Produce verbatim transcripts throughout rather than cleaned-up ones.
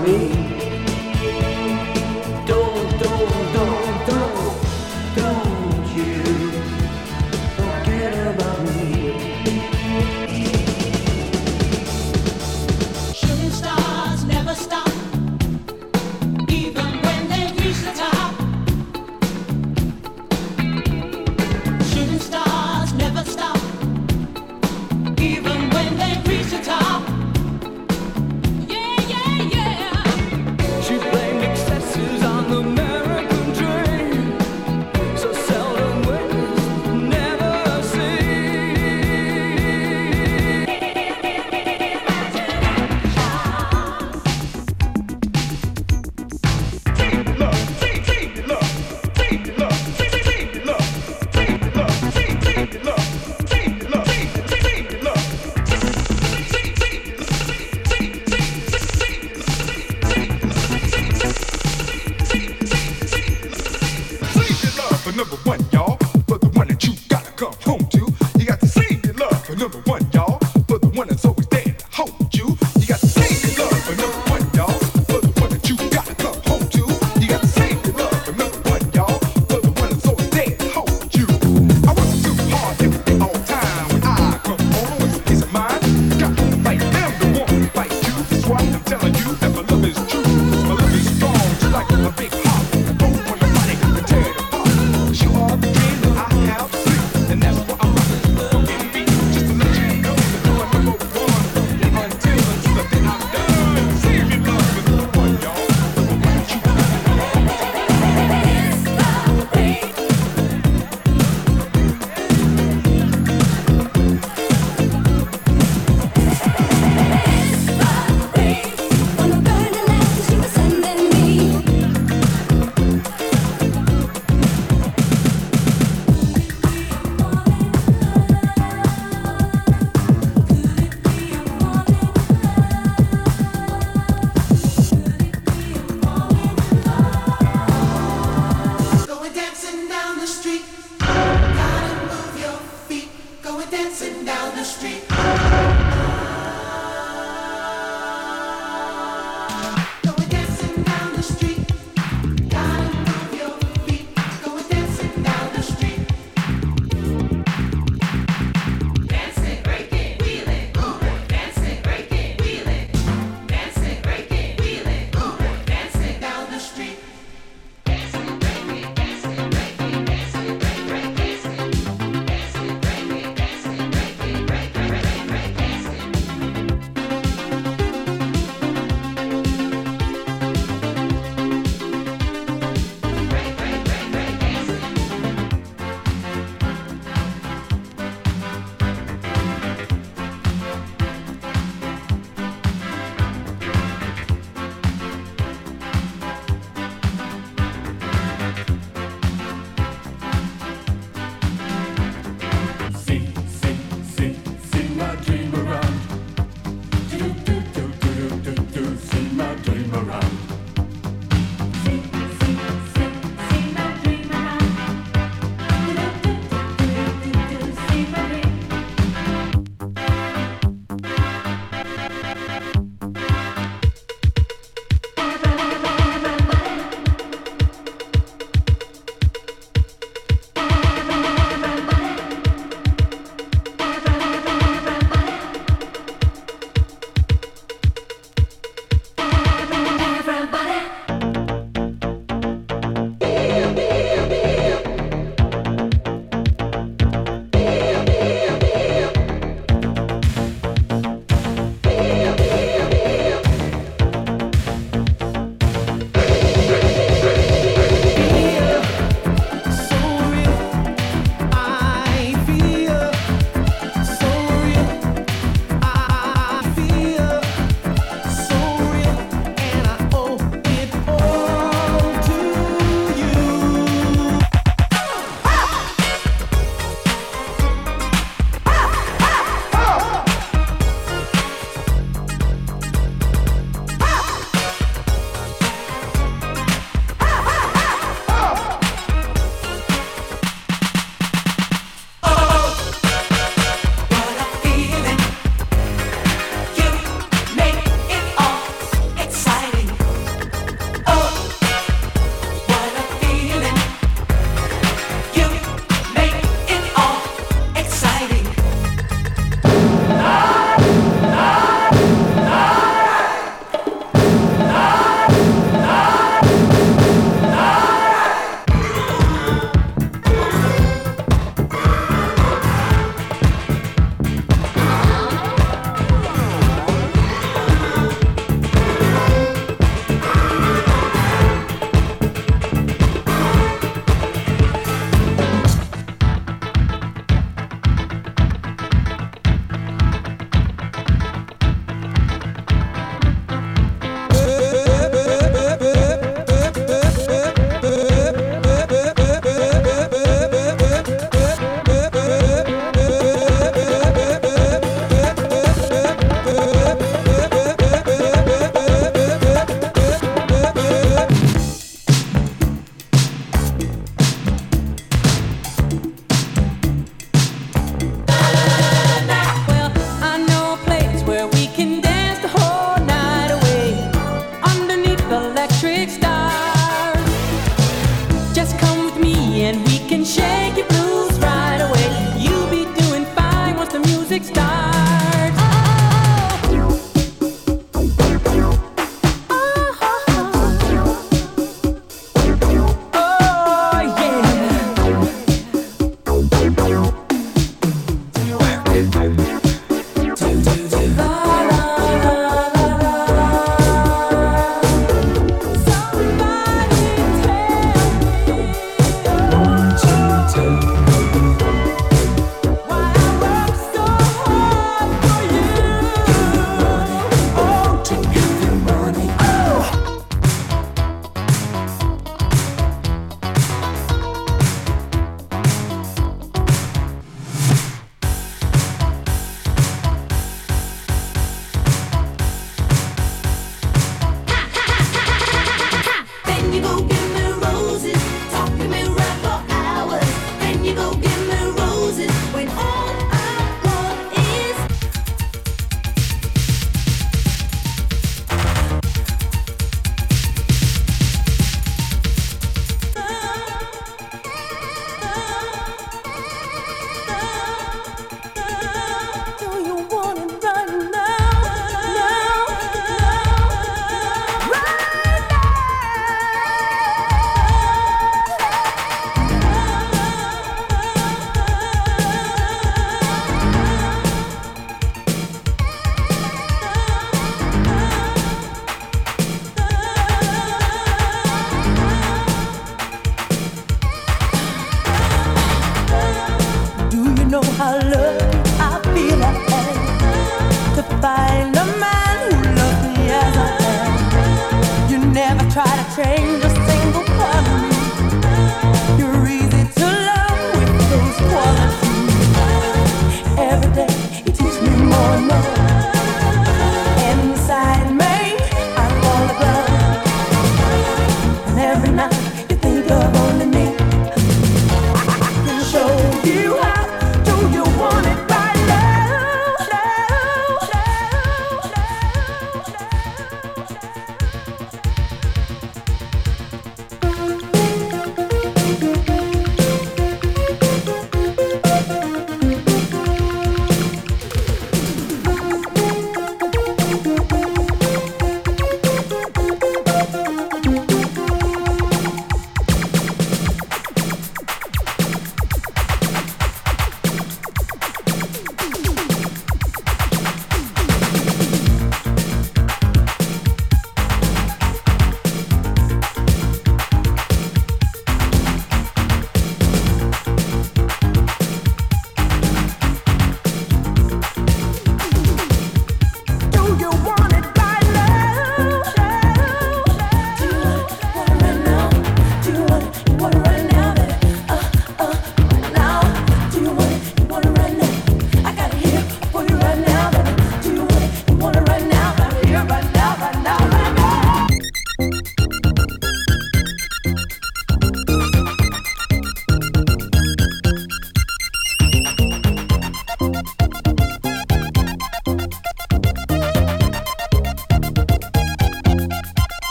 And that's what I'm rocking. Just to let you know that you're number one.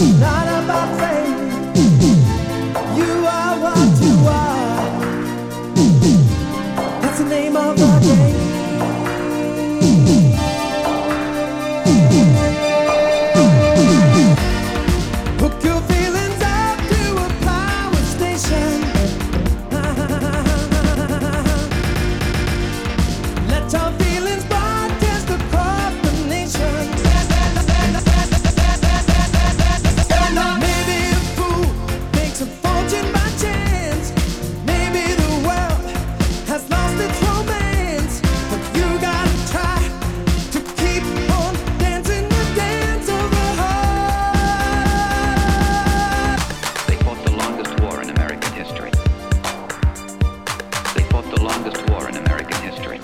not about fame. You are what you are. That's the name of the game. Hook your feelings up to a power station. Let your feelings broadcast across the nation. Maybe a fool makes a fortune by chance. Maybe the world has lost its romance. But you gotta try to keep on dancing the dance of the heart. They fought the longest war in American history. They fought the longest war in American history.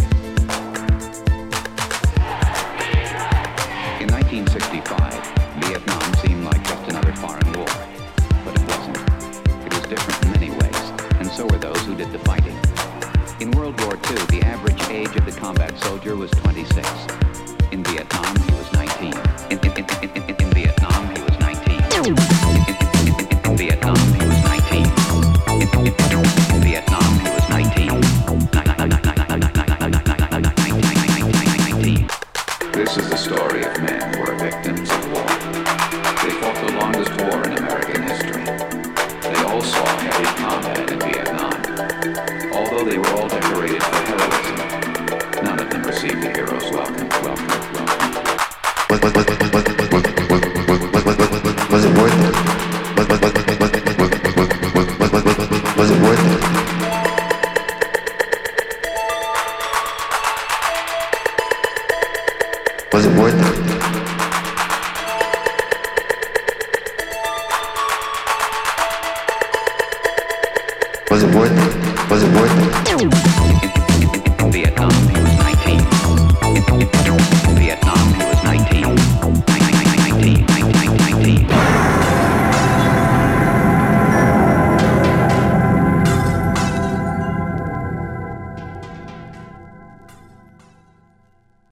In nineteen sixty-five, Vietnam seemed like just another foreign war. But it wasn't. It was different in many ways, and so were those who did the fighting. In World War Two, the average age of the combat soldier was twenty-six. In Vietnam, he was nineteen. In, in, in, in, in, in Vietnam, he was nineteen. In, in, in, in, in Vietnam, he was nineteen. In, in, in, in Vietnam, he was nineteen. nineteen. This is the story of men who are victims of war. They fought the longest war in American history. They all saw heavy combat in Vietnam. Although they were all decorated for heroism, none of them received the hero's welcome. Welcome, welcome. Was, was, was, was, was, was, was, was, was it worth it? Was, was, was, was, was, was, was, was, was it worth it? Was it worth it? Was it worth it? Was it worth it?